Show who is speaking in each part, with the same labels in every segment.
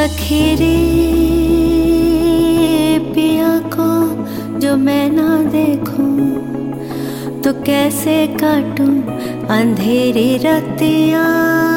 Speaker 1: सखी रे पिया को जो मैं ना देखूं तो कैसे काटूं अंधेरी रतियां।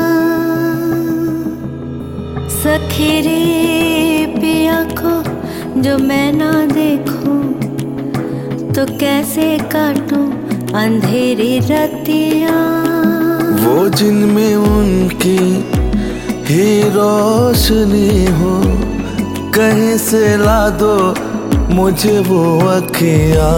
Speaker 1: सखी रे पिया को जो मैं ना देखूं तो कैसे काटूं अंधेरी रतियां।
Speaker 2: वो जिनमें उनकी ही रोशनी हो, कहीं से ला दो मुझे वो अखियाँ।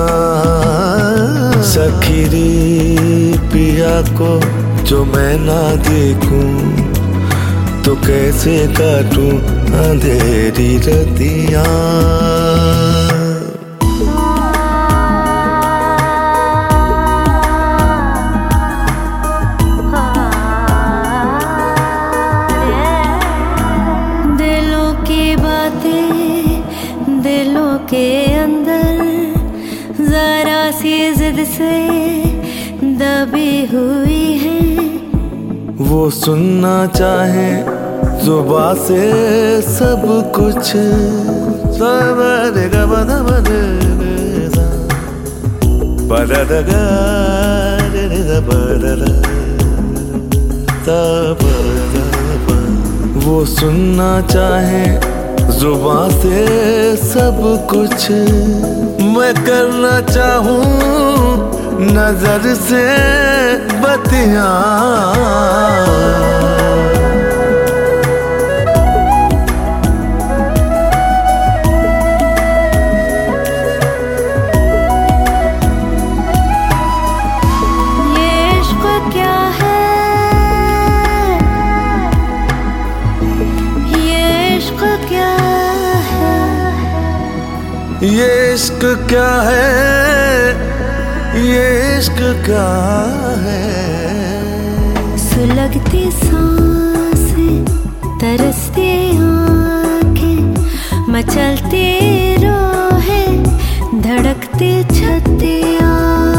Speaker 2: सखी रे पिया को जो मैं ना देखूं तो कैसे काटूं अंधेरी रतियाँ।
Speaker 1: दिलों के अंदर जरा सी जिद से दबी हुई है।
Speaker 2: वो सुनना चाहे जुबां से सब कुछ। वो सुनना चाहे जुबां से सब कुछ। मैं करना चाहूं नजर से बतियां।
Speaker 1: ये इश्क क्या है, ये इश्क क्या है,
Speaker 2: ये इश्क क्या है, ये इश्क क्या है।
Speaker 1: सुलगती सांसें तरसती आंखें मचलती रोहें धड़कती छतियां।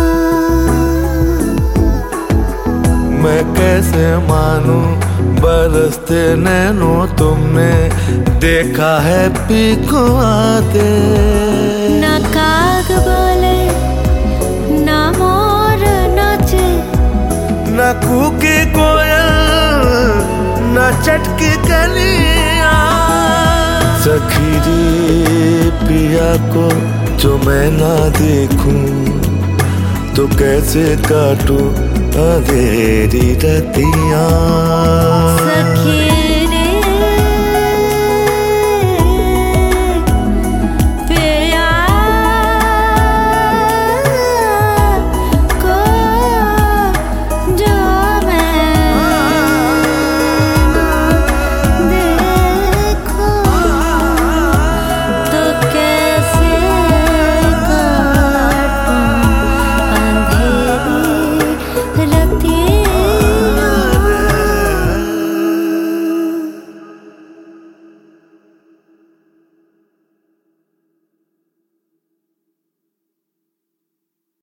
Speaker 2: मैं कैसे मानूं बरसते नैनों तुमने देखा है पीको आते।
Speaker 1: ना काग बोले ना मोर नाचे,
Speaker 2: ना कूके कोयल ना चटकी कलियां। सखी रे पिया को जो मैं ना देखूं तो कैसे काटूं अंधेरी रतियां।
Speaker 1: सखी